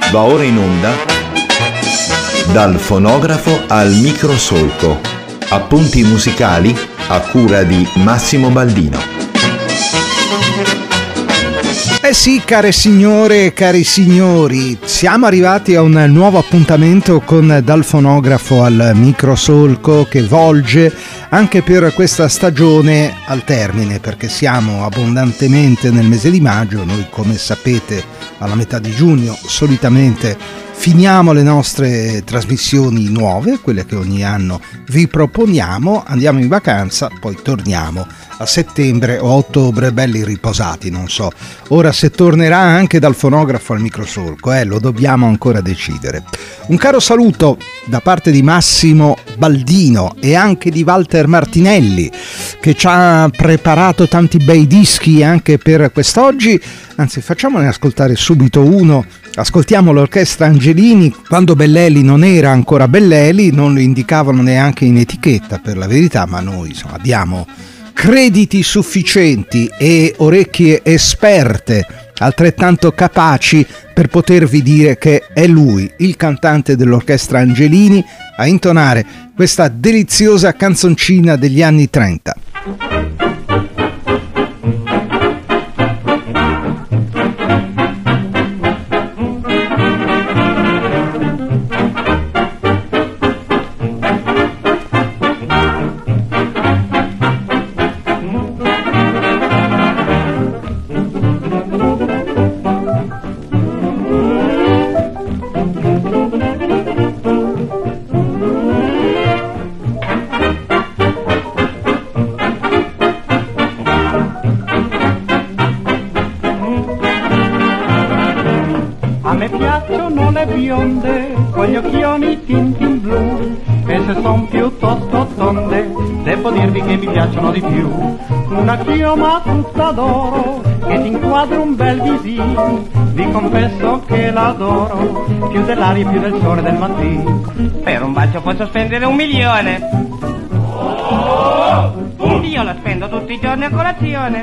Va ora in onda Dal fonografo al microsolco. Appunti musicali a cura di Massimo Baldino. Eh sì, care signore e cari signori, siamo arrivati a un nuovo appuntamento con Dal fonografo al microsolco, che volge anche per questa stagione al termine, perché siamo abbondantemente nel mese di maggio. Noi, come sapete, alla metà di giugno solitamente finiamo le nostre trasmissioni nuove, quelle che ogni anno vi proponiamo, andiamo in vacanza, poi torniamo a settembre o a ottobre belli riposati, non so. Ora se tornerà anche Dal fonografo al microsolco, lo dobbiamo ancora decidere. Un caro saluto da parte di Massimo Baldino e anche di Walter Martinelli, che ci ha preparato tanti bei dischi anche per quest'oggi. Anzi, facciamone ascoltare subito uno. Ascoltiamo l'orchestra Angelini, quando Belleli non era ancora Belleli, non lo indicavano neanche in etichetta, per la verità, ma noi insomma abbiamo crediti sufficienti e orecchie esperte altrettanto capaci per potervi dire che è lui, il cantante dell'orchestra Angelini, a intonare questa deliziosa canzoncina degli anni 30. Con gli occhioni tinti in blu, e se son piuttosto tonde devo dirvi che mi piacciono di più. Una chioma tutta d'oro che ti inquadra un bel visino, vi confesso che l'adoro più dell'aria e più del sole del mattino. Per un bacio posso spendere 1 milione. Io la spendo tutti i giorni a colazione.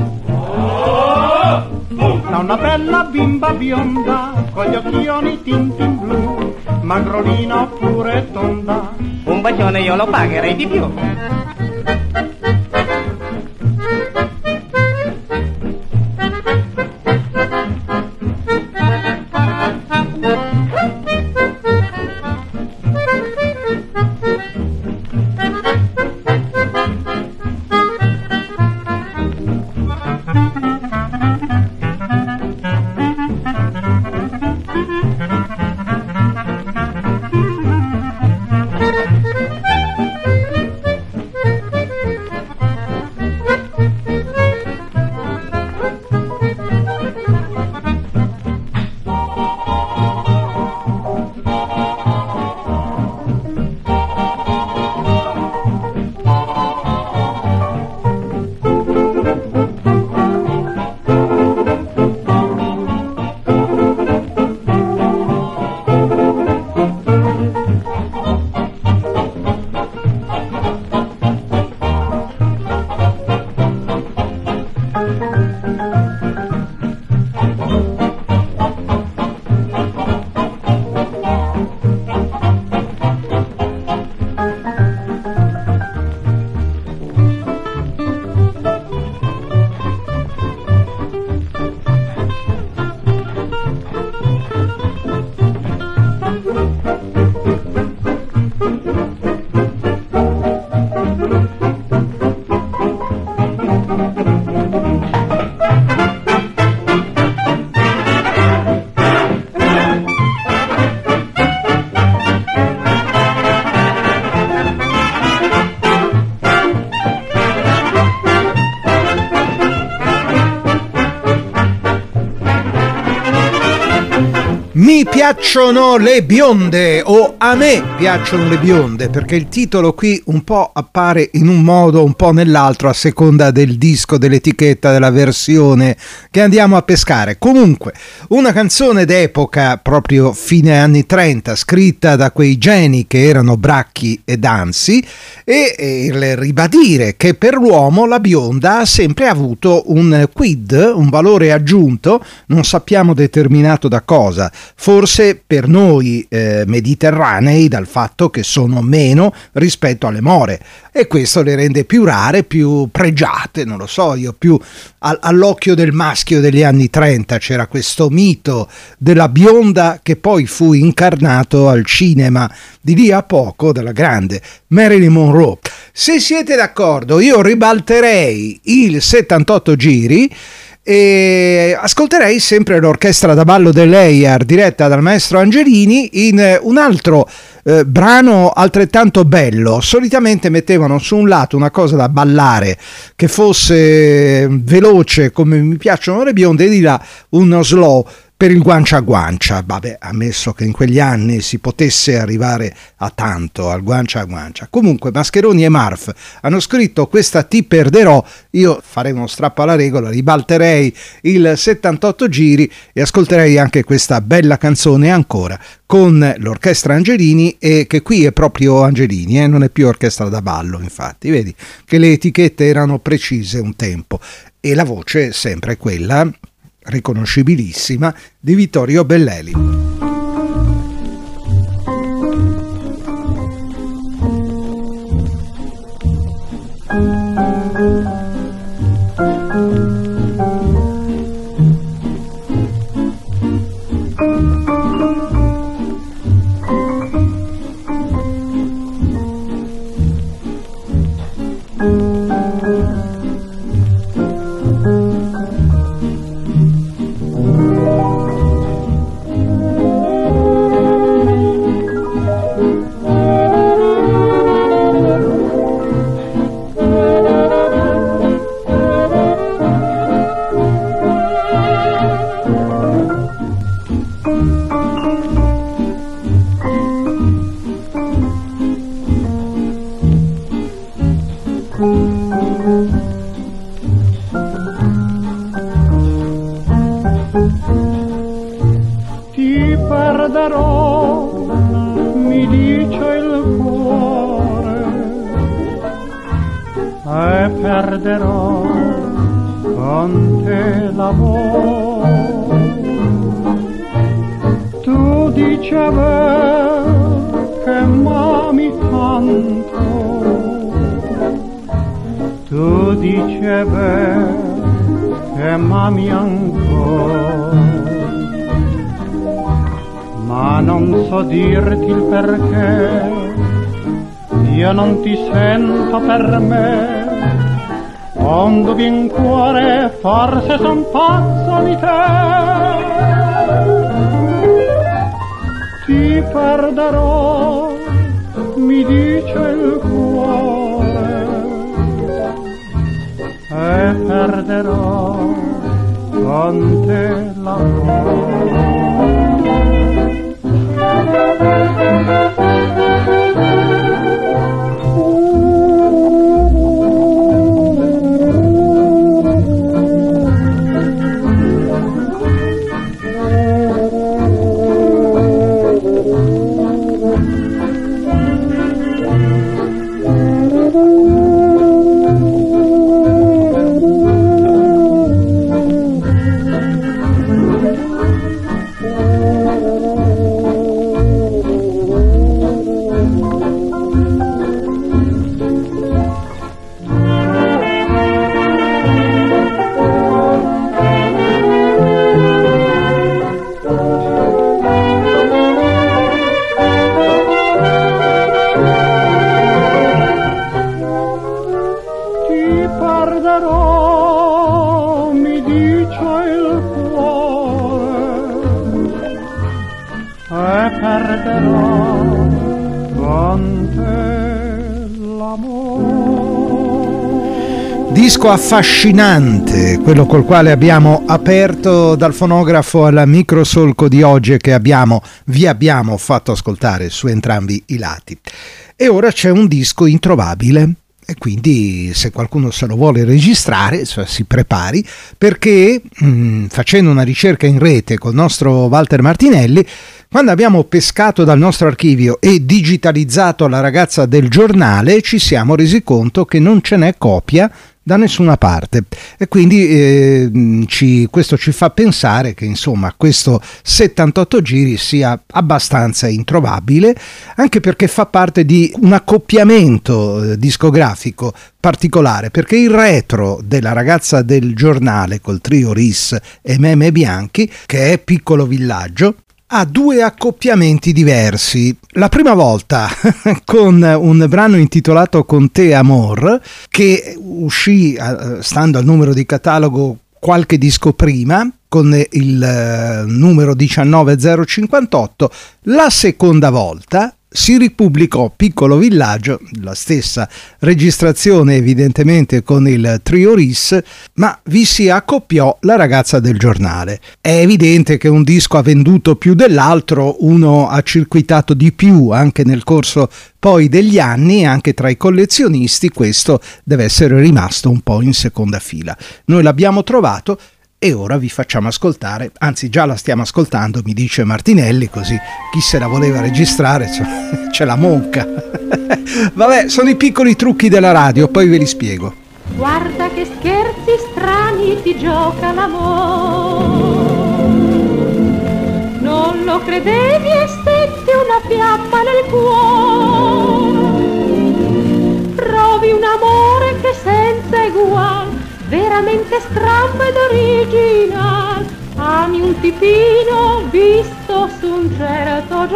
Da una bella bimba bionda con gli occhioni tinti in blu, magrolina oppure tonda, un bacione io lo pagherei di più. Mi piacciono le bionde, o a me piacciono le bionde, perché il titolo qui un po' appare in un modo, un po' nell'altro, a seconda del disco, dell'etichetta, della versione che andiamo a pescare. Comunque, una canzone d'epoca, proprio fine anni 30, scritta da quei geni che erano Bracchi e Danzi, e il ribadire che per l'uomo la bionda ha sempre avuto un quid, un valore aggiunto, non sappiamo determinato da cosa. forse per noi mediterranei dal fatto che sono meno rispetto alle more, e questo le rende più rare, più pregiate, non lo so io, più all'occhio del maschio degli anni 30. C'era questo mito della bionda che poi fu incarnato al cinema di lì a poco dalla grande Marilyn Monroe. Se siete d'accordo, io ribalterei il 78 giri e ascolterei sempre l'orchestra da ballo dell'Eyar diretta dal maestro Angelini in un altro brano altrettanto bello. Solitamente mettevano su un lato una cosa da ballare che fosse veloce come mi piacciono le bionde, e di là uno slow per il guancia a guancia. Vabbè, ammesso che in quegli anni si potesse arrivare a tanto, al guancia a guancia. Comunque Mascheroni e Marf hanno scritto questa Ti perderò. Io farei uno strappo alla regola, ribalterei il 78 giri e ascolterei anche questa bella canzone ancora con l'orchestra Angelini, e che qui è proprio Angelini, non è più orchestra da ballo. Infatti vedi che le etichette erano precise un tempo, e la voce è sempre quella riconoscibilissima di Vittorio Belleli. Ma non so dirti il perché, io non ti sento per me. Ho un dubbio in cuore, forse son pazzo di te. Ti perderò, mi dice il cuore, e perderò con te l'amore. Disco affascinante, quello col quale abbiamo aperto Dal fonografo al microsolco di oggi e che vi abbiamo fatto ascoltare su entrambi i lati. E ora c'è un disco introvabile, e quindi se qualcuno se lo vuole registrare si prepari, perché facendo una ricerca in rete col nostro Walter Martinelli, quando abbiamo pescato dal nostro archivio e digitalizzato La ragazza del giornale, ci siamo resi conto che non ce n'è copia da nessuna parte, e quindi questo ci fa pensare che insomma questo 78 giri sia abbastanza introvabile, anche perché fa parte di un accoppiamento discografico particolare, perché il retro della ragazza del giornale col trio Ris e Meme Bianchi, che è Piccolo Villaggio, ha due accoppiamenti diversi. La prima volta con un brano intitolato Con te amor, che uscì stando al numero di catalogo qualche disco prima, con il numero 19058. La seconda volta si ripubblicò Piccolo Villaggio, la stessa registrazione evidentemente con il trio Ris, ma vi si accoppiò la ragazza del giornale. È evidente che un disco ha venduto più dell'altro, uno ha circuitato di più anche nel corso poi degli anni, e anche tra i collezionisti questo deve essere rimasto un po' in seconda fila. Noi l'abbiamo trovato e ora vi facciamo ascoltare, anzi già la stiamo ascoltando, mi dice Martinelli, così chi se la voleva registrare c'è la monca. Vabbè, sono i piccoli trucchi della radio, poi ve li spiego. Guarda che scherzi strani ti gioca l'amore, non lo credevi e senti una fiamma nel cuore, provi un amore che senza egual, veramente strambo ed original, ami un tipino visto su un certo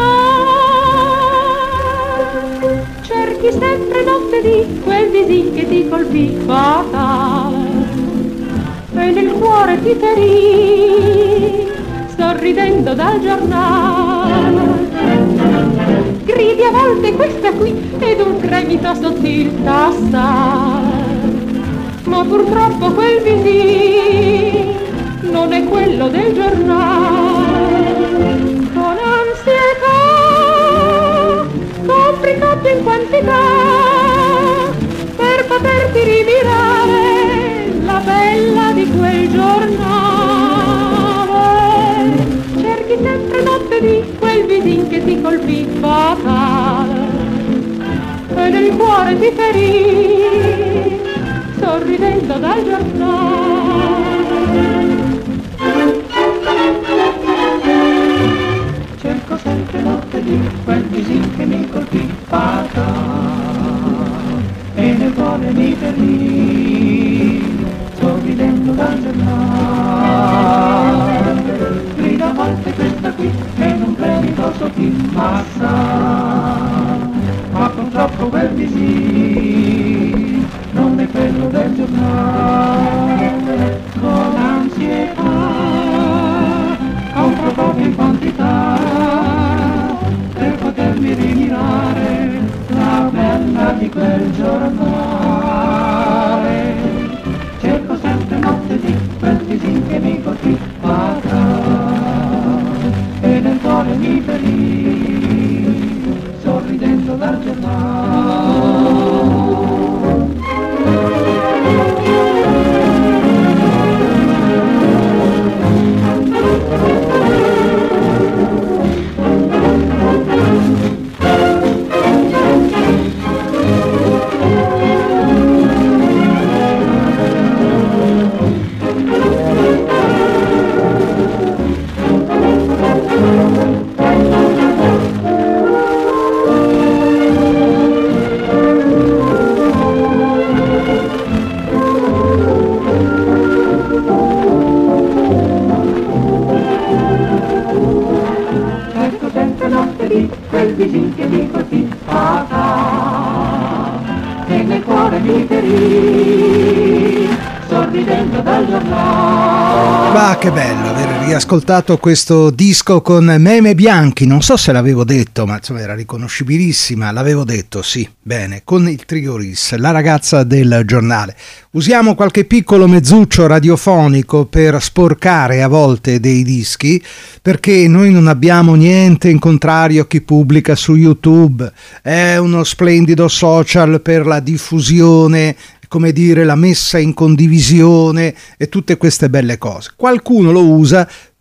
giornale, cerchi sempre notte di quel visin che ti colpì fatale e nel cuore ti ferì, sorridendo dal giornale, gridi a volte questa qui ed un tremito sottil t'assale, ma purtroppo quel visino non è quello del giornale. Con ansietà compri coppie in quantità per poterti rimirare la bella di quel giornale, cerchi sempre notte di quel visin che ti colpì fatale e nel cuore ti ferì, sorridendo dal giornale. Cerco sempre notte di quel visin che mi colpì fatale e nel cuore mi ferì, sorridendo dal giornale. Grida a volte questa qui e non premito sottil massa, ma purtroppo quel visin non è quello del giornale. Con ansietà compro poche quantità per potermi rimirare la bella di quel giornale, cerco sempre notte di quel visin che mi colpì fatale e nel cuore mi ferì, sorridendo dal giornale. Ma che bello aver riascoltato questo disco con Meme Bianchi, non so se l'avevo detto, ma insomma era riconoscibilissima, l'avevo detto, sì, bene, con il trio Ris, la ragazza del giornale. Usiamo qualche piccolo mezzuccio radiofonico per sporcare a volte dei dischi, perché noi non abbiamo niente in contrario a chi pubblica su YouTube, è uno splendido social per la diffusione, come dire, la messa in condivisione e tutte queste belle cose. Qualcuno lo usa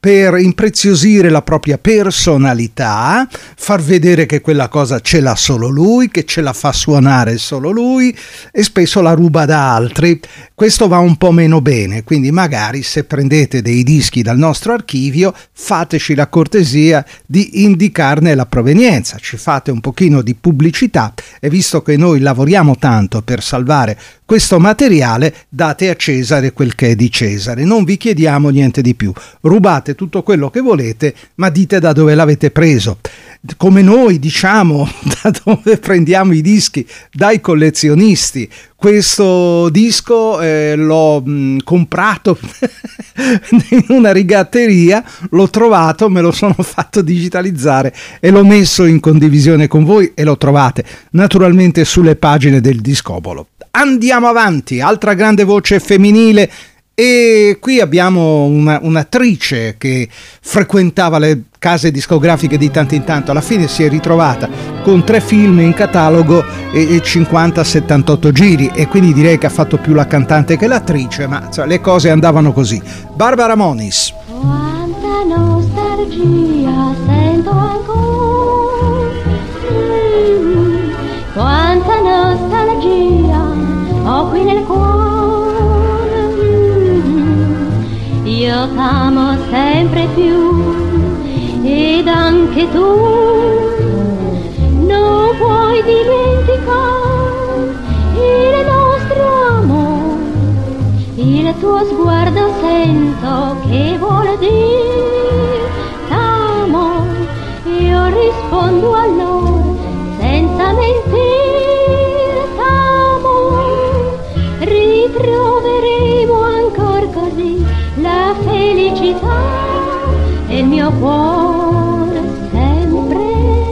per impreziosire la propria personalità, far vedere che quella cosa ce l'ha solo lui, che ce la fa suonare solo lui e spesso la ruba da altri. Questo va un po' meno bene, quindi magari se prendete dei dischi dal nostro archivio fateci la cortesia di indicarne la provenienza, ci fate un pochino di pubblicità e visto che noi lavoriamo tanto per salvare questo materiale, date a Cesare quel che è di Cesare, non vi chiediamo niente di più, rubate tutto quello che volete ma dite da dove l'avete preso, come noi diciamo da dove prendiamo i dischi, dai collezionisti. Questo disco l'ho comprato in una rigatteria, l'ho trovato, me lo sono fatto digitalizzare e l'ho messo in condivisione con voi e lo trovate naturalmente sulle pagine del Discobolo. Andiamo avanti, altra grande voce femminile. E qui abbiamo un'attrice che frequentava le case discografiche di tanto in tanto, alla fine si è ritrovata con 3 film in catalogo e 50-78 giri e quindi direi che ha fatto più la cantante che l'attrice, ma cioè, le cose andavano così. Barbara Moniz. Quanta nostalgia sento ancora, quanta nostalgia ho qui nel cuore. Io t'amo sempre più ed anche tu non puoi dimenticare il nostro amore, il tuo sguardo sento che vuol dire t'amo, io rispondo allora senza mentire t'amo, ritroveremo ancora così la felicità e il mio cuore sempre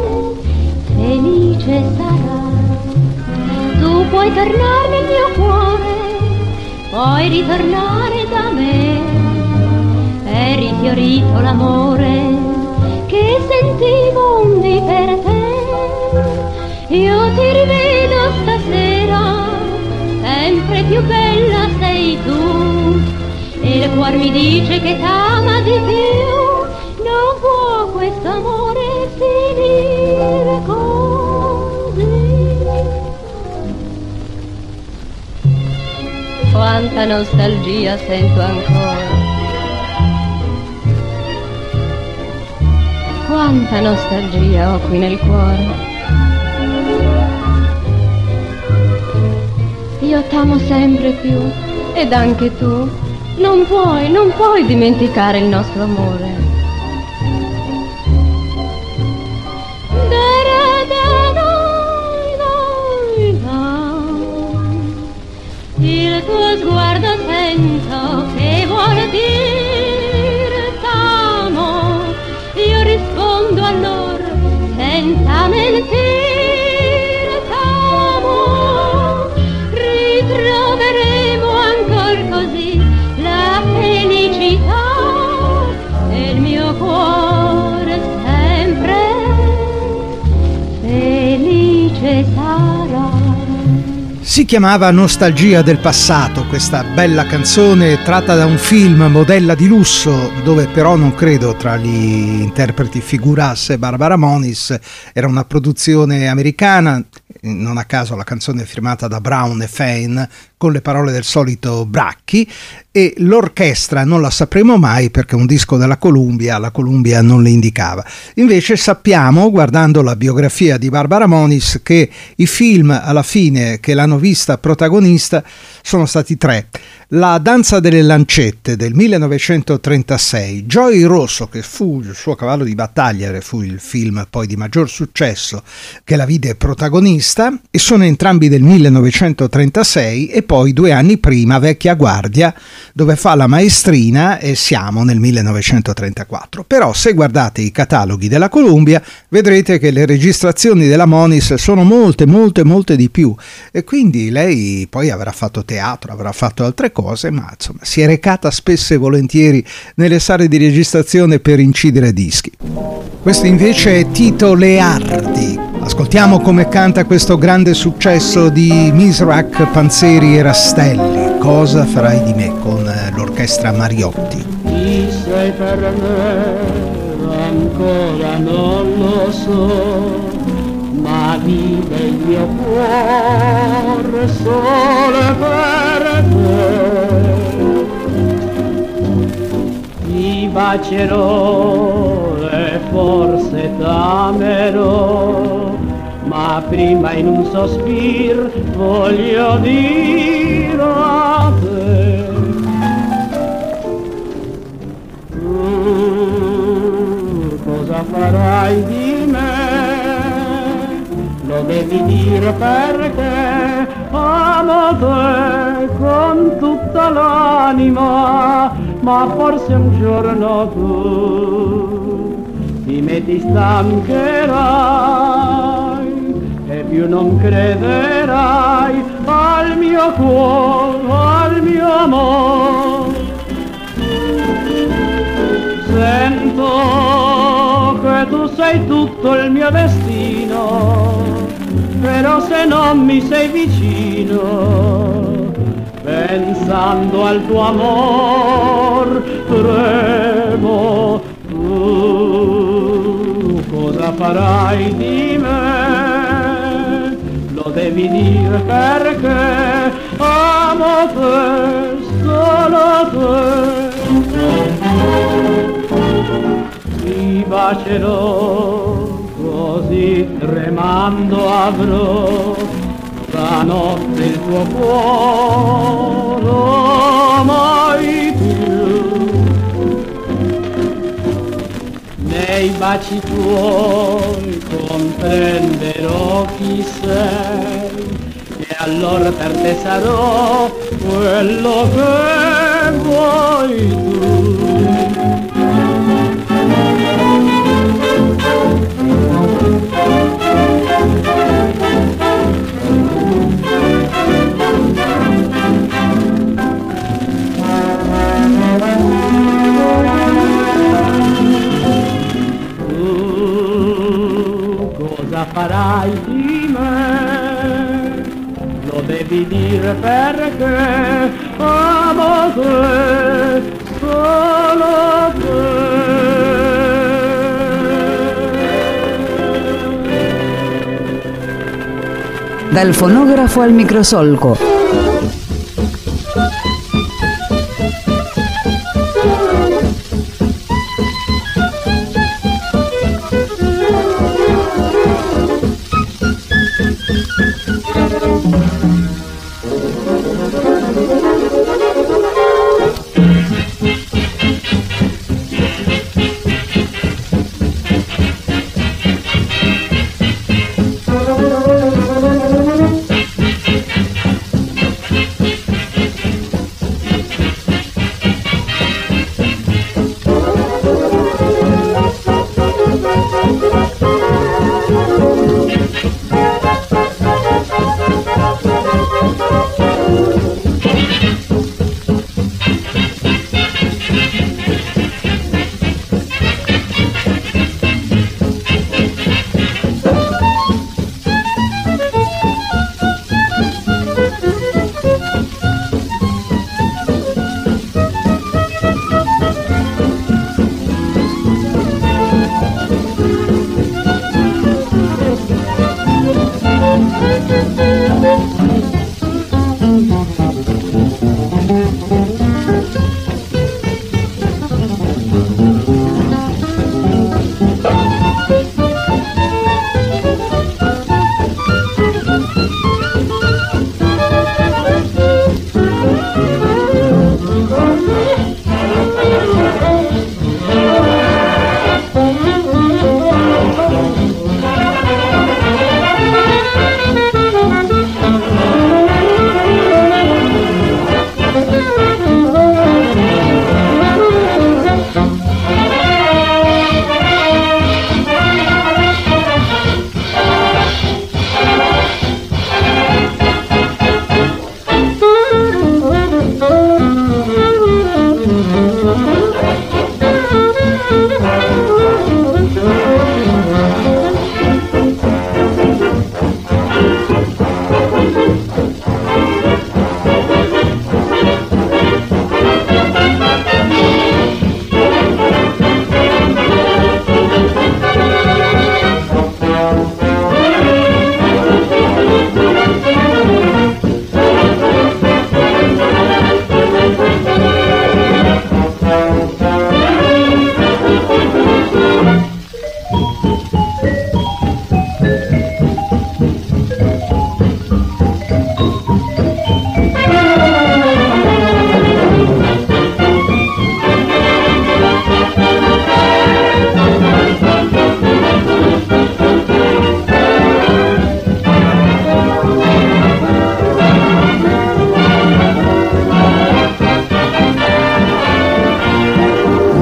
felice sarà. Tu puoi tornare nel mio cuore, puoi ritornare da me, è rifiorito l'amore che sentivo un dì per te. Io ti rivedo stasera, sempre più bella sei tu, e il cuore mi dice che t'ama di più, non può questo amore finire così. Quanta nostalgia sento ancora, quanta nostalgia ho qui nel cuore. Io t'amo sempre più ed anche tu non puoi dimenticare il nostro amore. Il tuo sguardo sento che vuole dire t'amo, io rispondo allora senza mentire t'amo, ritroveremo ancora così la felicità e il mio cuore sempre felice sarà. Si chiamava Nostalgia del passato, questa bella canzone tratta da un film Modella di lusso, dove però non credo tra gli interpreti figurasse Barbara Moniz, era una produzione americana, non a caso la canzone è firmata da Brown e Fain, con le parole del solito Bracchi, e l'orchestra non la sapremo mai perché un disco della Columbia, la Columbia non le indicava. Invece sappiamo, guardando la biografia di Barbara Moniz, che i film alla fine che l'hanno vista protagonista sono stati 3. La danza delle lancette del 1936, Joey Rosso, che fu il suo cavallo di battaglia, fu il film poi di maggior successo che la vide protagonista, e sono entrambi del 1936, e poi 2 anni prima Vecchia Guardia, dove fa la maestrina, e siamo nel 1934. Però se guardate i cataloghi della Columbia vedrete che le registrazioni della Moniz sono molte di più, e quindi lei poi avrà fatto teatro, avrà fatto altre cose, ma insomma si è recata spesso e volentieri nelle sale di registrazione per incidere dischi. Questo invece è Tito Leardi. Ascoltiamo come canta questo grande successo di Misrach, Panzeri e Rastelli, Cosa farai di me, con l'orchestra Mariotti. sei per me, ancora non lo so, ma vive il mio cuore solo per te. Ti bacerò e forse t'amerò, ma prima in un sospir voglio dire a te. Cosa farai di me? Lo devi dire perché amo te con tutta l'anima, ma forse un giorno tu di me ti stancherai e più non crederai al mio cuore, al mio amore. Sento che tu sei tutto il mio destino, però se non mi sei vicino, pensando al tuo amor, tremo. Tu cosa farai di me? Lo devi dire perché amo te, solo te. Ti bacerò, così tremando avrò stanotte il tuo cuore, mai più. Nei baci tuoi comprenderò chi sei e allora per te sarò quello che vuoi tu. Cosa farai di me? Lo devi dire perché amo te, solo te. Dal fonografo al microsolco.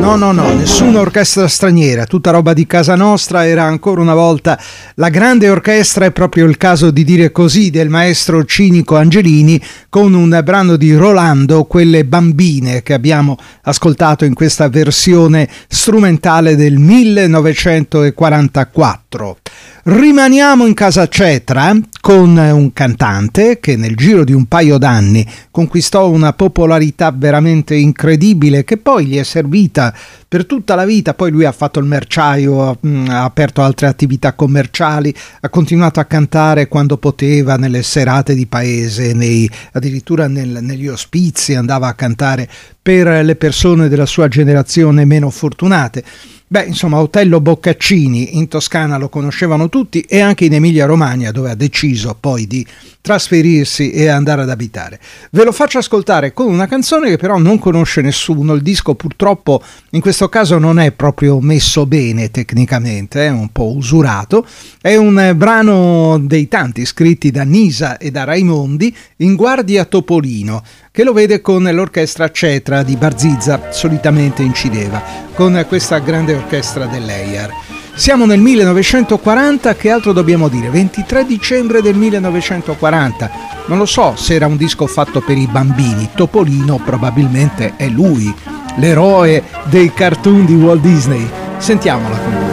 No, nessuna orchestra straniera, tutta roba di casa nostra. Era ancora una volta la grande orchestra, è proprio il caso di dire così, del maestro Cinico Angelini, con un brano di Rolando, Quelle bambine, che abbiamo ascoltato in questa versione strumentale del 1944. Rimaniamo in casa Cetra con un cantante che nel giro di un paio d'anni conquistò una popolarità veramente incredibile, che poi gli è servita per tutta la vita. Poi lui ha fatto il merciaio, ha aperto altre attività commerciali, ha continuato a cantare quando poteva nelle serate di paese, addirittura negli ospizi andava a cantare per le persone della sua generazione meno fortunate. Beh, insomma, Otello Boccaccini in Toscana lo conoscevano tutti, e anche in Emilia-Romagna, dove ha deciso poi di trasferirsi e andare ad abitare. Ve lo faccio ascoltare con una canzone che però non conosce nessuno. Il disco purtroppo in questo caso non è proprio messo bene tecnicamente, è un po' usurato. È un brano dei tanti scritti da Nisa e da Raimondi, In guardia Topolino, che lo vede con l'orchestra Cetra di Barzizza, solitamente incideva con questa grande orchestra dell'EIAR. Siamo nel 1940, che altro dobbiamo dire? 23 dicembre del 1940. Non lo so se era un disco fatto per i bambini. Topolino probabilmente è lui, l'eroe dei cartoon di Walt Disney. Sentiamola comunque.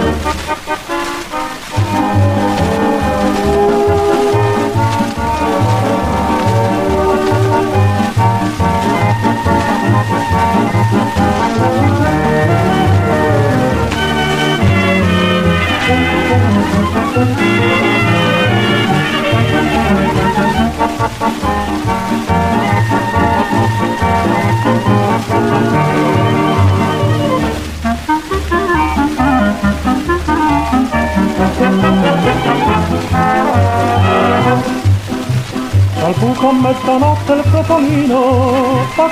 Dal buco a mezzanotte il Topolino fa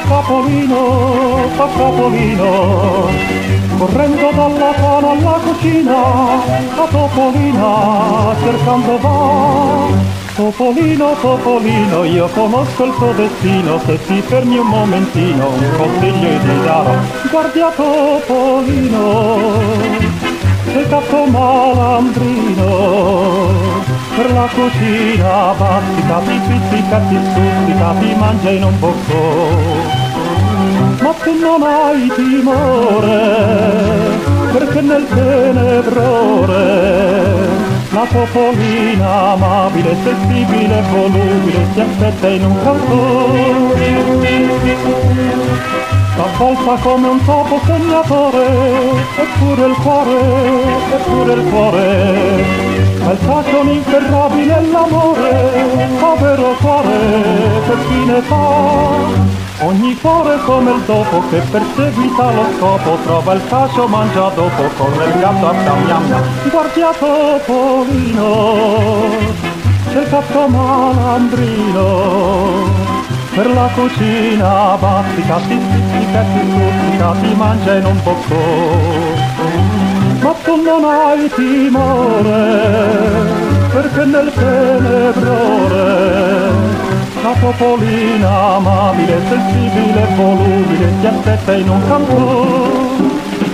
capolino, correndo dalla tana alla cucina, la Topolina cercando va. Topolino, io conosco il tuo destino, se ti fermi un momentino, un consiglio ti darò. Guardia Topolino, sei gatto malandrino, per la cucina bastica, ti pizzica, ti stuzzica, ti mangia in un bocco. Ma tu non hai timore, perché nel tenebrore la Topolina amabile, sensibile, volubile, ti aspetta in un cantone. S'avvolta come un topo sognatore, eppure il cuore, al fascio ininterrabile l'amore, povero cuore, che fine fa? Ogni cuore come il topo che perseguita lo scopo, trova il fascio, mangia dopo, corre il gatto a miam. Guardia Topolino, c'è il gatto malandrino, per la cucina bastica, ti stuzzica, ti mangia in un bocco. Ma tu non hai timore, perché nel tenebrore la Topolina amabile, sensibile, volubile, ti aspetta in un cantone.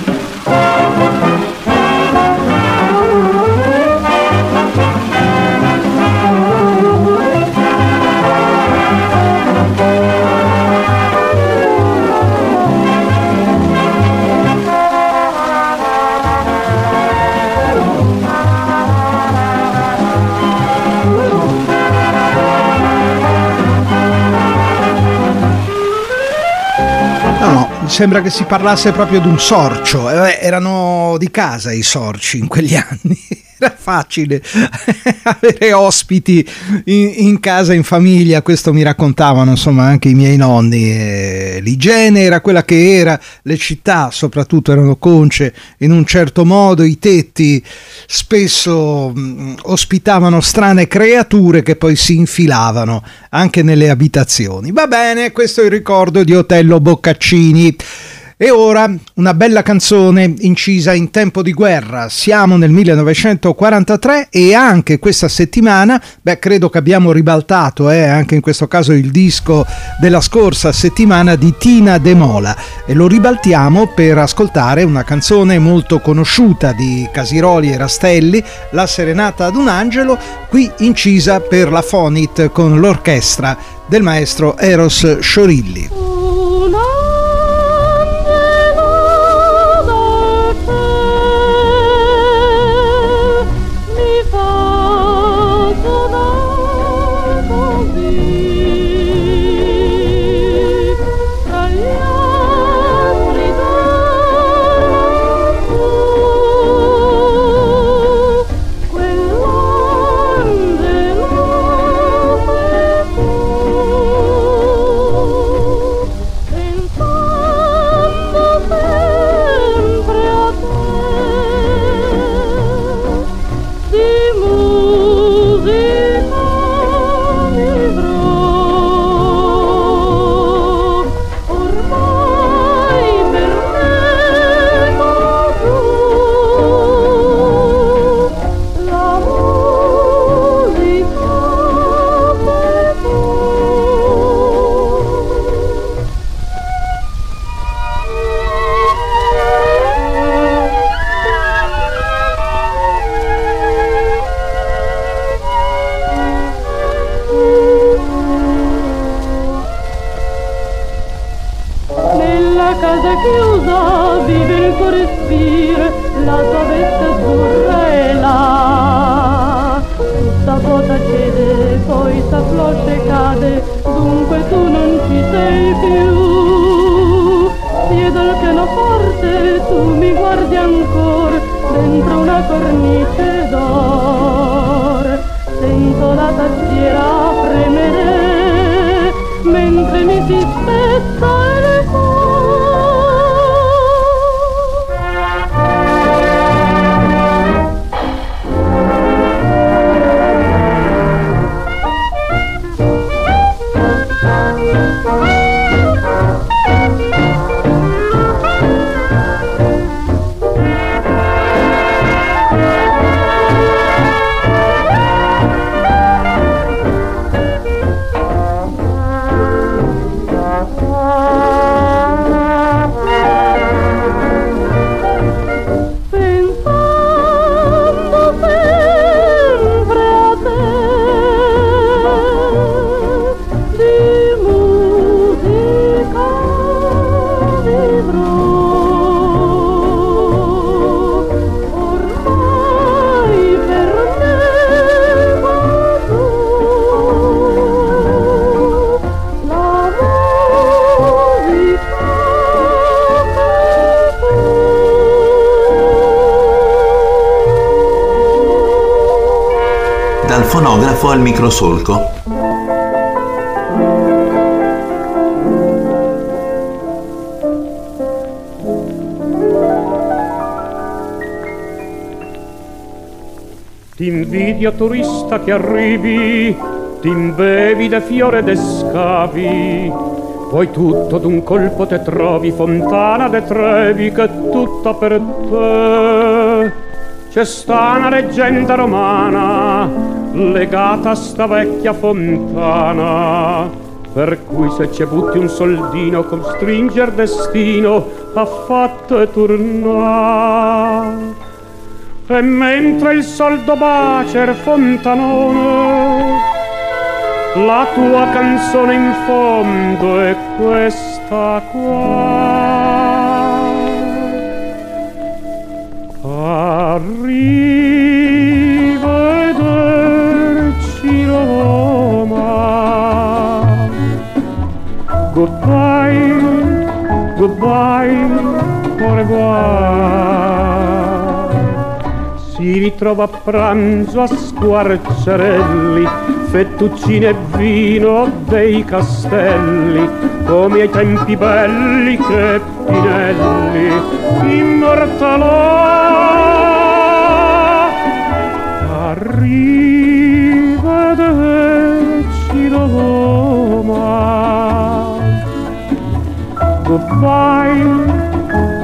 Sembra che si parlasse proprio di un sorcio. Erano di casa i sorci in quegli anni. Era facile avere ospiti in casa, in famiglia, questo mi raccontavano insomma anche i miei nonni. L'igiene era quella che era, le città soprattutto erano conce in un certo modo, i tetti spesso ospitavano strane creature che poi si infilavano anche nelle abitazioni. Va bene, questo è il ricordo di Otello Boccaccini. E ora una bella canzone incisa in tempo di guerra. Siamo nel 1943 e anche questa settimana, credo che abbiamo ribaltato anche in questo caso il disco della scorsa settimana di Tina De Mola, e lo ribaltiamo per ascoltare una canzone molto conosciuta di Casiroli e Rastelli, La Serenata ad un Angelo, qui incisa per la Fonit con l'orchestra del maestro Eros Sciorilli. Dal fonografo al microsolco. Ti invidio turista che arrivi, ti imbevi de fiore de scavi, poi tutto d'un colpo te trovi, fontana de Trevi che è tutta per te. C'è sta una leggenda romana legata a sta vecchia fontana, per cui se ci butti un soldino costringe destino a fatto e tornare. E mentre il soldo bacer fontanone, la tua canzone in fondo è questa qua. Arrivederci Roma. Goodbye, goodbye, au revoir. Si ritrova a pranzo a Squarciarelli, fettuccine e vino dei castelli, come ai tempi belli che Pinelli immortalò. Arrivederci Roma. Goodbye,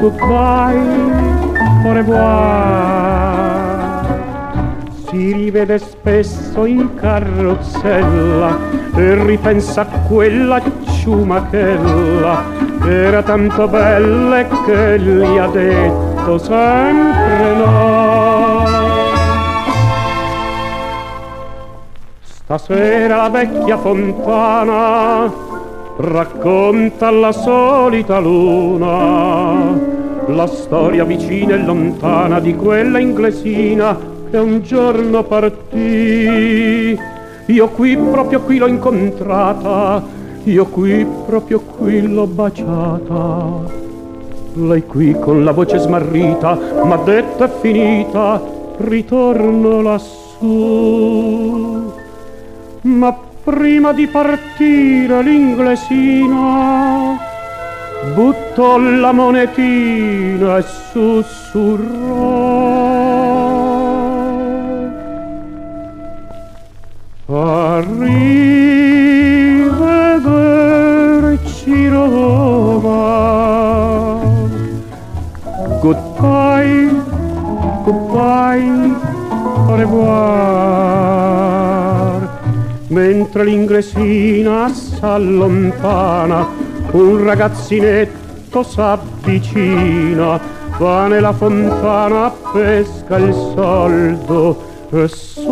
goodbye, au revoir. Si rivede spesso in carrozzella e ripensa a quella ciumachella che era tanto bella e che gli ha detto sempre no. Stasera la vecchia fontana racconta alla solita luna la storia vicina e lontana di quella inglesina che un giorno partì. Io qui, proprio qui l'ho incontrata, io qui, proprio qui l'ho baciata. Lei qui con la voce smarrita m'ha detto è finita, ritorno lassù. Ma prima di partire l'inglesina buttò la monetina e sussurrò: arrivederci Roma. Goodbye, goodbye, au revoir. Mentre l'inglesina s'allontana, un ragazzinetto s'avvicina, va nella fontana, pesca il soldo e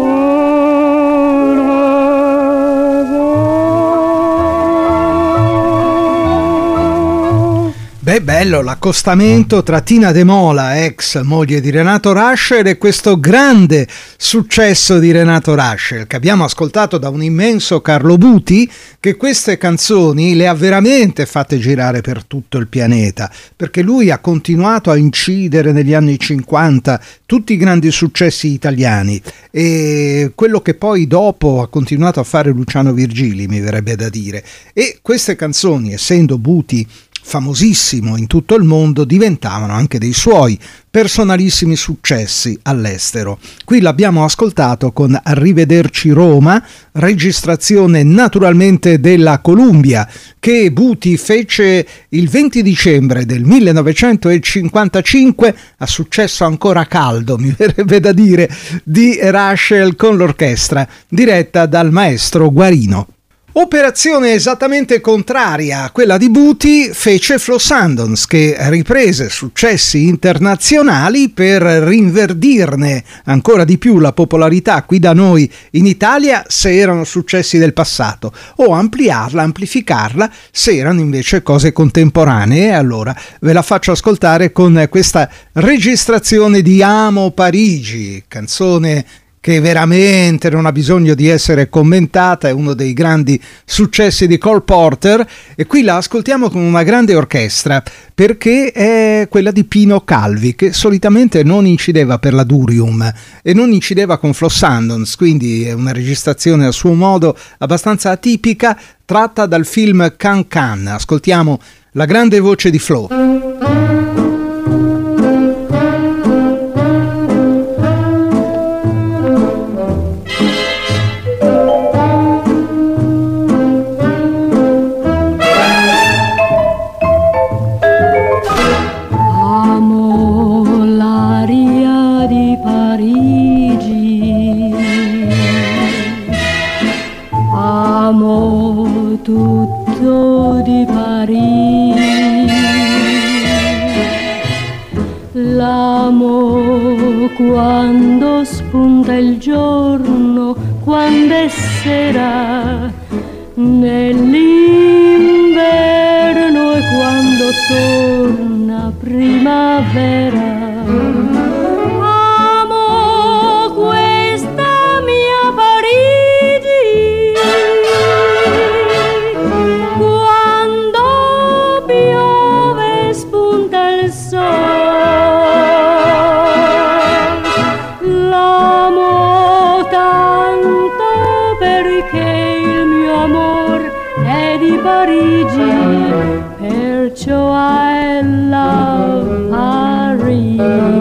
Beh, bello l'accostamento tra Tina De Mola, ex moglie di Renato Rascel, e questo grande successo di Renato Rascel, che abbiamo ascoltato da un immenso Carlo Buti, che queste canzoni le ha veramente fatte girare per tutto il pianeta, perché lui ha continuato a incidere negli anni 50 tutti i grandi successi italiani, e quello che poi dopo ha continuato a fare Luciano Virgili, mi verrebbe da dire. E queste canzoni, essendo Buti famosissimo in tutto il mondo, diventavano anche dei suoi personalissimi successi all'estero. Qui l'abbiamo ascoltato con Arrivederci Roma, registrazione naturalmente della Columbia, che Buti fece il 20 dicembre del 1955, a successo ancora caldo, mi verrebbe da dire, di Rascel con l'orchestra diretta dal maestro Guarino. Operazione esattamente contraria a quella di Buti fece Flo Sandons, che riprese successi internazionali per rinverdirne ancora di più la popolarità qui da noi in Italia se erano successi del passato, o ampliarla, amplificarla se erano invece cose contemporanee. E allora ve la faccio ascoltare con questa registrazione di Amo Parigi, canzone che veramente non ha bisogno di essere commentata, è uno dei grandi successi di Cole Porter, e qui la ascoltiamo con una grande orchestra, perché è quella di Pino Calvi, che solitamente non incideva per la Durium e non incideva con Flo Sandons, quindi è una registrazione a suo modo abbastanza atipica, tratta dal film Can Can. Ascoltiamo la grande voce di Flo. Tutto di Parigi, l'amo quando spunta il giorno, quando è sera, nell'inverno e quando torna primavera. Perciò I love Paris.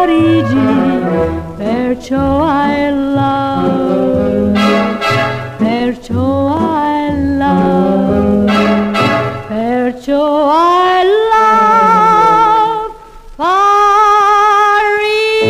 Parigi, perciò I love, perciò I love, perciò I love Parigi.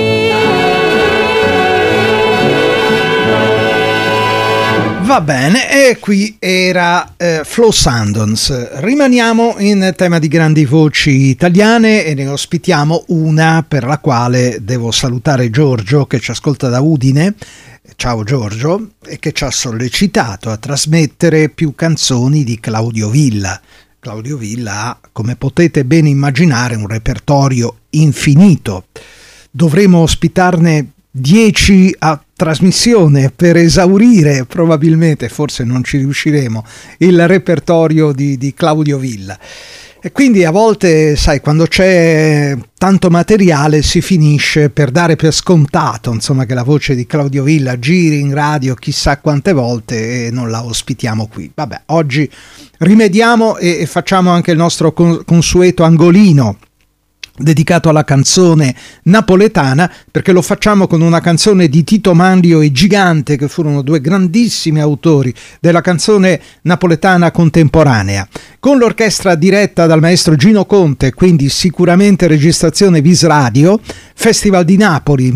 Va bene, e qui era Flo Sandons. Rimaniamo in tema di grandi voci italiane e ne ospitiamo una per la quale devo salutare Giorgio, che ci ascolta da Udine. Ciao Giorgio, e che ci ha sollecitato a trasmettere più canzoni di Claudio Villa. Claudio Villa ha, come potete ben immaginare, un repertorio infinito. Dovremo ospitarne 10 a trasmissione per esaurire, probabilmente, forse non ci riusciremo, il repertorio di Claudio Villa. E quindi a volte, sai, quando c'è tanto materiale si finisce per dare per scontato, insomma, che la voce di Claudio Villa giri in radio chissà quante volte e non la ospitiamo qui. Vabbè, oggi rimediamo e facciamo anche il nostro consueto angolino dedicato alla canzone napoletana, perché lo facciamo con una canzone di Tito Manlio e Gigante, che furono due grandissimi autori della canzone napoletana contemporanea, con l'orchestra diretta dal maestro Gino Conte, quindi sicuramente registrazione Vis Radio, Festival di Napoli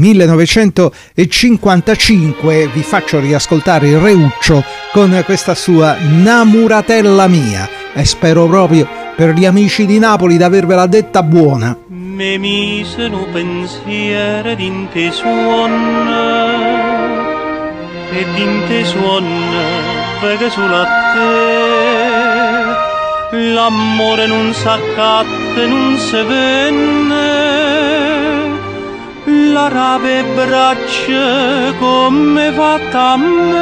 1955. Vi faccio riascoltare il Reuccio con questa sua Namuratella mia, e spero proprio per gli amici di Napoli di avervela detta buona. Me mise un pensiero din te suona e din te suona vega sulla te, l'amore non s'accatta, non si venne, la rave braccia come fatta a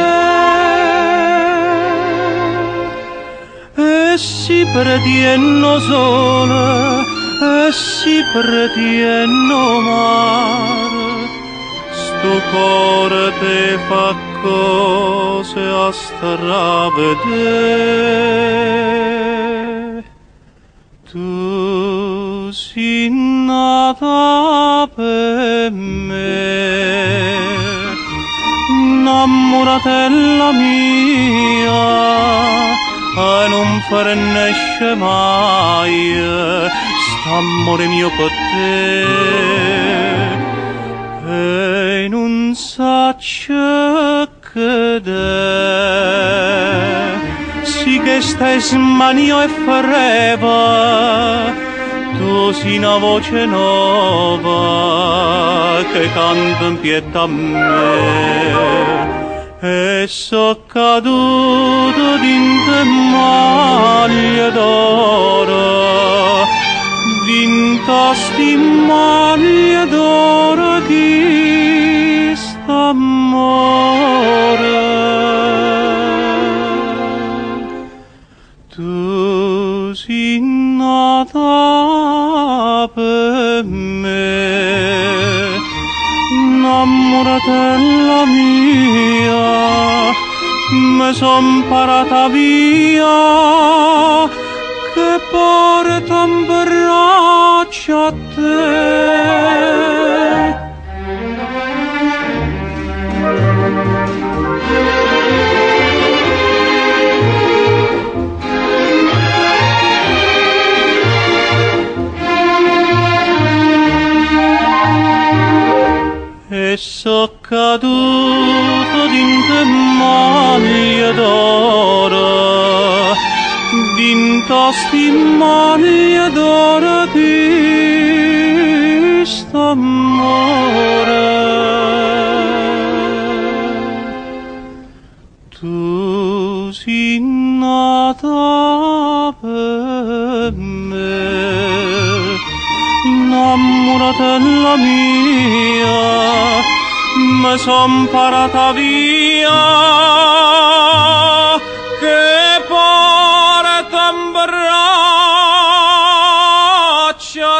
me, e si pretienno sola e si pretienno mare, sto cuore te fa cose a stravedere. Tu sei nata per me, innamoratella mia, e non farnesce mai st'amore mio per te, e non saccio che de si che stai smanio e fareva, tu sei una voce nuova che canta in pietà a me, e so caduto dinte maglie d'oro, dinta sti maglie d'oro chi st'amore. Tu sei nata per me, innamoratella mia, me son parata via, che porta in braccio a te. E so caduto dinte maglie d'oro, dinta sti maglie d'oro chi st'amore. Tu sei nata per me, innamoratella mia, me son parata via, che porta in braccio a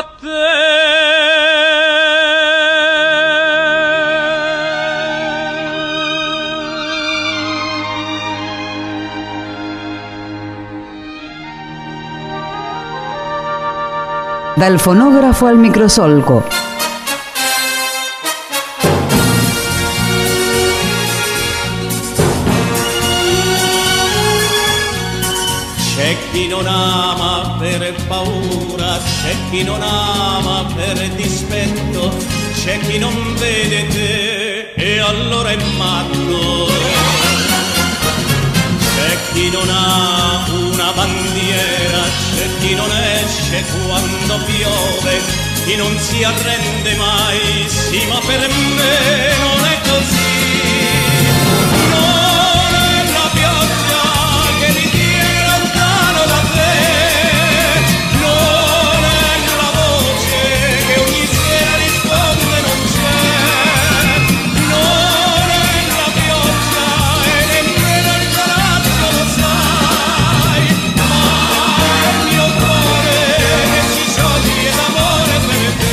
Dal fonografo al microsolco. chi non ama per paura, c'è chi non ama per dispetto, c'è chi non vede te e allora è matto. C'è chi non ha una bandiera, c'è chi non esce quando piove, chi non si arrende mai, sì ma per me non è così. Non è la pioggia che mi tiene lontano da te, non è la voce che ogni sera risponde non c'è, non è la pioggia e nemmeno il coraggio lo sai, ma è il mio cuore che si scioglie d'amore per te.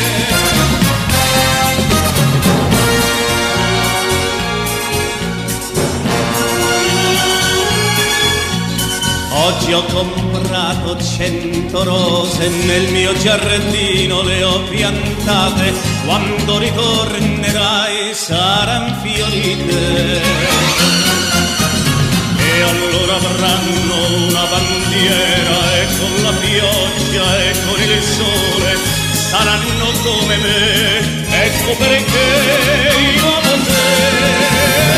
Oggi ho comprato 100 rose, nel mio giardino le ho piantate, quando ritornerai saranno fiorite. E allora avranno una bandiera e con la pioggia e con il sole saranno come me, ecco perché io amo te.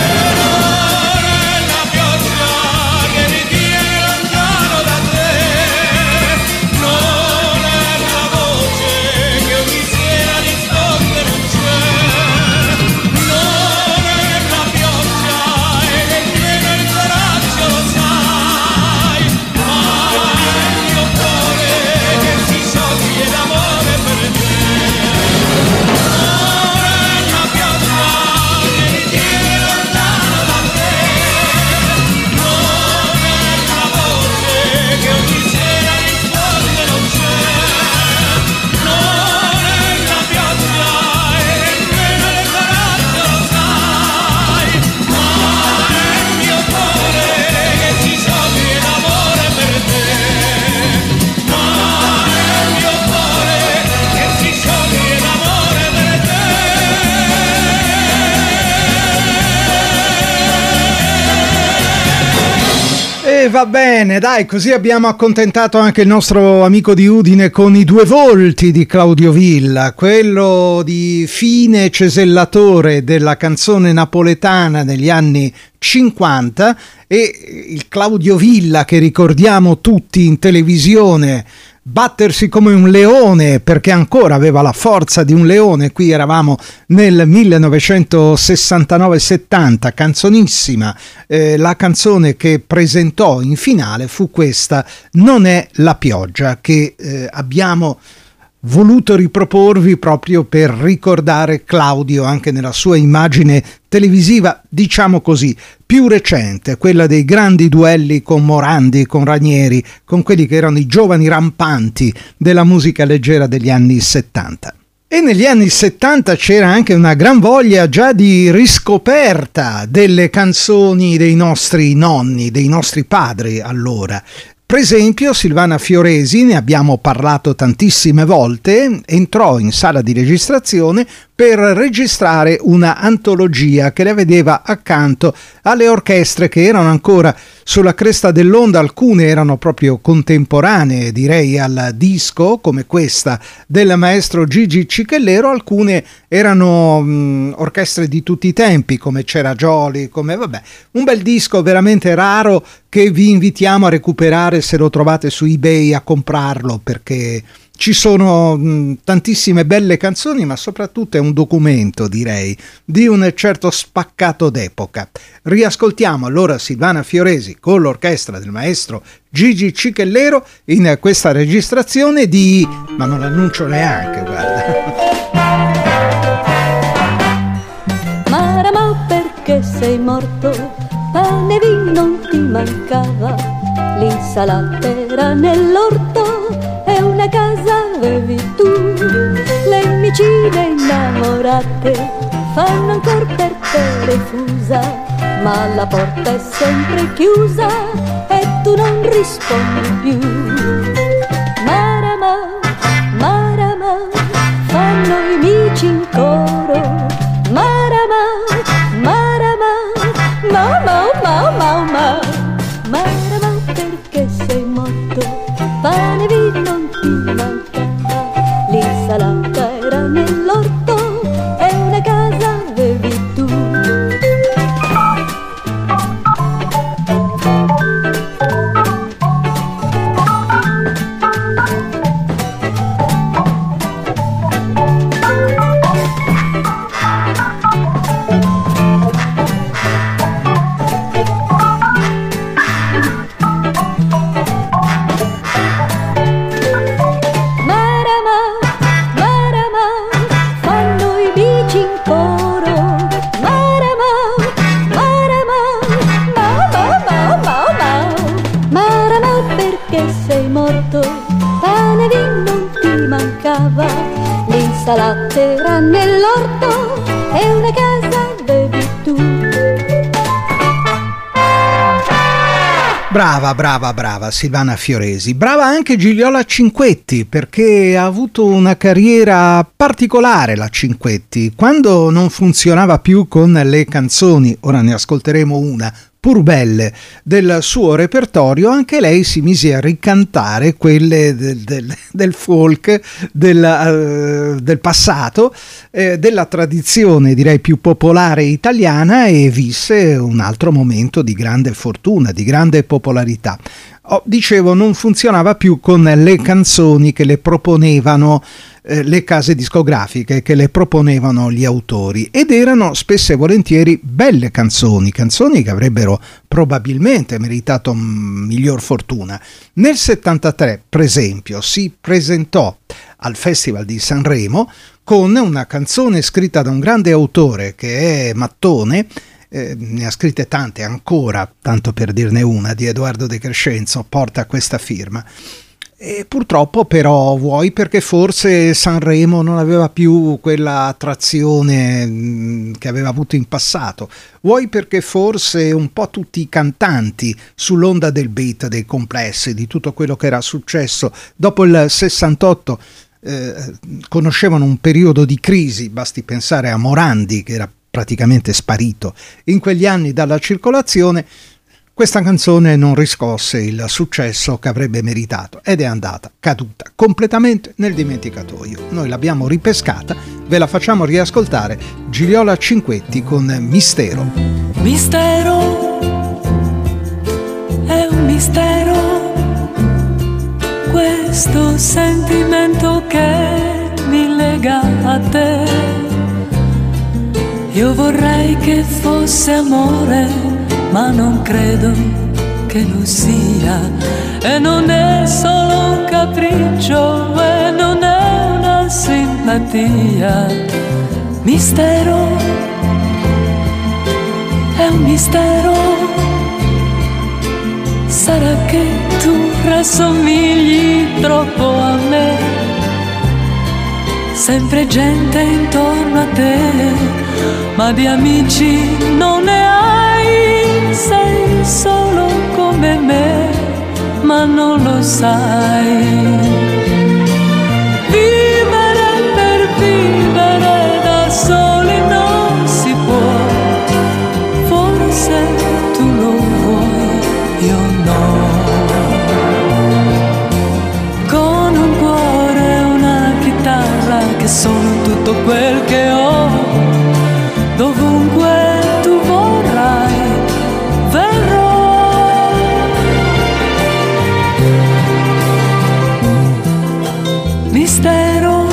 Va bene, dai, così abbiamo accontentato anche il nostro amico di Udine con I due volti di Claudio Villa, quello di fine cesellatore della canzone napoletana negli anni 50 e il Claudio Villa che ricordiamo tutti in televisione battersi come un leone perché ancora aveva la forza di un leone. Qui eravamo nel 1969-70, canzonissima, la canzone che presentò in finale fu questa, Non è la pioggia, che abbiamo voluto riproporvi proprio per ricordare Claudio anche nella sua immagine televisiva, diciamo così, più recente, quella dei grandi duelli con Morandi, con Ranieri, con quelli che erano i giovani rampanti della musica leggera degli anni 70. E negli anni 70 c'era anche una gran voglia già di riscoperta delle canzoni dei nostri nonni, dei nostri padri allora. Per esempio Silvana Fioresi, ne abbiamo parlato tantissime volte, entrò in sala di registrazione per registrare una antologia che le vedeva accanto alle orchestre che erano ancora sulla cresta dell'onda, alcune erano proprio contemporanee, direi al disco, come questa del maestro Gigi Cicchellero, alcune erano orchestre di tutti i tempi, come C'era Gioli, come vabbè, un bel disco veramente raro che vi invitiamo a recuperare se lo trovate su eBay, a comprarlo, perché ci sono tantissime belle canzoni, ma soprattutto è un documento, direi, di un certo spaccato d'epoca. Riascoltiamo allora Silvana Fioresi con l'orchestra del maestro Gigi Cicchellero in questa registrazione di... ma non l'annuncio neanche, guarda. Marama, perché sei morto? Pane e vino non ti mancava, l'insalata era nell'orto e una casa avevi tu. Le micine innamorate fanno ancor per te refusa, ma la porta è sempre chiusa e tu non rispondi più. Marama, Marama, fanno i mici in coro. Marama, Marama, ma, ma, ma, ma, ma. Marama, perché sei morto? l'insalatera nell'orto e una casa bevi tu. Brava Silvana Fioresi, brava anche Gigliola Cinquetti, perché ha avuto una carriera particolare la Cinquetti. Quando non funzionava più con le canzoni, ora ne ascolteremo una, pur belle, del suo repertorio, anche lei si mise a ricantare quelle del folk, del passato, della tradizione direi più popolare italiana, e visse un altro momento di grande fortuna, di grande popolarità. Dicevo, non funzionava più con le canzoni che le proponevano le case discografiche, che le proponevano gli autori, ed erano spesso e volentieri belle canzoni che avrebbero probabilmente meritato miglior fortuna. Nel 73, per esempio, si presentò al Festival di Sanremo con una canzone scritta da un grande autore che è Mattone. Ne ha scritte tante ancora, tanto per dirne una, di Edoardo De Crescenzo, porta questa firma. E purtroppo però, vuoi perché forse Sanremo non aveva più quella attrazione che aveva avuto in passato, vuoi perché forse un po' tutti i cantanti sull'onda del beat, dei complessi, di tutto quello che era successo dopo il 68 conoscevano un periodo di crisi. Basti pensare a Morandi, che era praticamente sparito in quegli anni dalla circolazione. Questa canzone non riscosse il successo che avrebbe meritato ed è andata caduta completamente nel dimenticatoio. Noi l'abbiamo ripescata, ve la facciamo riascoltare. Gigliola Cinquetti con Mistero. Mistero, è un mistero questo sentimento che mi lega a te. Io vorrei che fosse amore, ma non credo che lo sia, e non è solo un capriccio, e non è una simpatia. Mistero, è un mistero, sarà che tu rassomigli troppo a me, sempre gente intorno a te, ma di amici non ne hai, sei solo come me, ma non lo sai. Vivere per vivere da soli non si può, forse tu lo vuoi, io no. Con un cuore e una chitarra che sono tutto quel che ho, dovunque tu vorrai verrò. Mistero,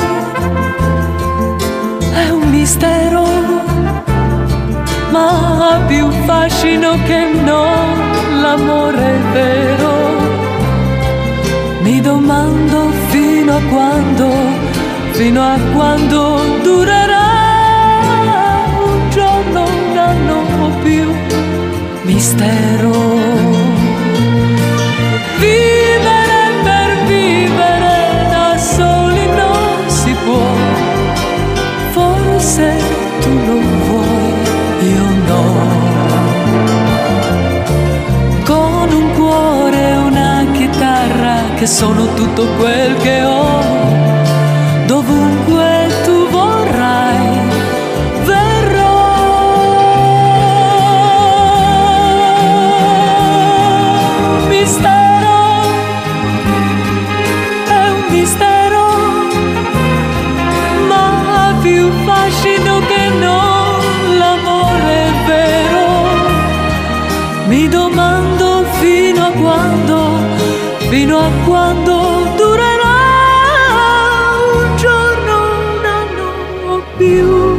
è un mistero, ma ha più fascino che non l'amore vero. Mi domando fino a quando durerà, un anno o più. Mistero, vivere per vivere da soli non si può, forse tu lo vuoi, io no. Con un cuore e una chitarra che sono tutto quel che ho, dovunque tu vorrai che non l'amore vero. Mi domando fino a quando durerà, un giorno, un anno o più.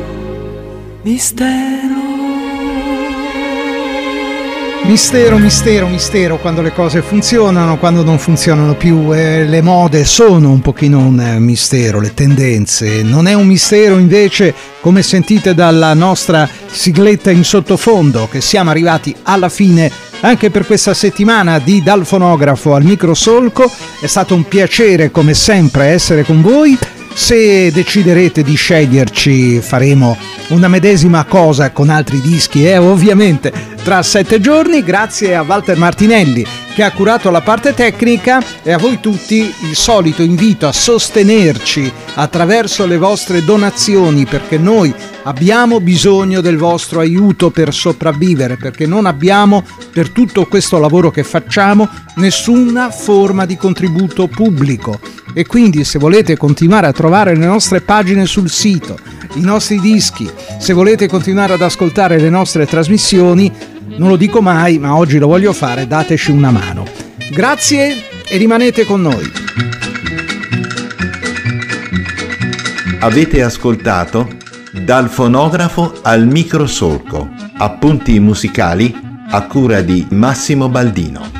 Mistero, quando le cose funzionano, quando non funzionano più. Le mode sono un pochino un mistero, le tendenze. Non è un mistero invece, come sentite dalla nostra sigletta in sottofondo, che siamo arrivati alla fine anche per questa settimana di Dal Fonografo al Microsolco. È stato un piacere come sempre essere con voi. Se deciderete di sceglierci, faremo una medesima cosa con altri dischi, ovviamente tra 7 giorni. Grazie a Walter Martinelli che ha curato la parte tecnica, e a voi tutti il solito invito a sostenerci attraverso le vostre donazioni, perché noi abbiamo bisogno del vostro aiuto per sopravvivere, perché non abbiamo, per tutto questo lavoro che facciamo, nessuna forma di contributo pubblico. E quindi, se volete continuare a trovare le nostre pagine sul sito, i nostri dischi, se volete continuare ad ascoltare le nostre trasmissioni, non lo dico mai, ma oggi lo voglio fare, dateci una mano. Grazie e rimanete con noi. Avete ascoltato Dal fonografo al microsolco, appunti musicali a cura di Massimo Baldino.